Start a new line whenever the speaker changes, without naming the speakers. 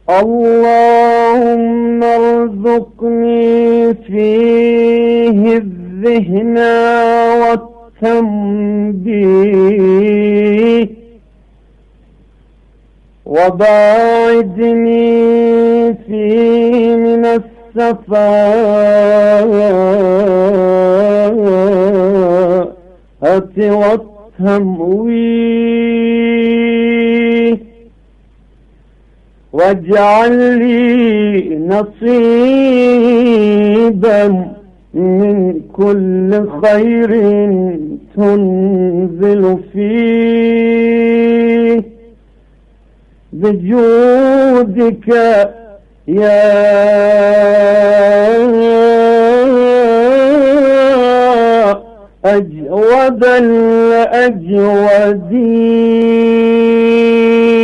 اللهم ارزقني فيه الذهن والتنبيه، وباعدني فيه من السفاهة والتمويه، واجعل لي نصيبا من كل خير تنزل فيه بجودك يا أجود الأجودين.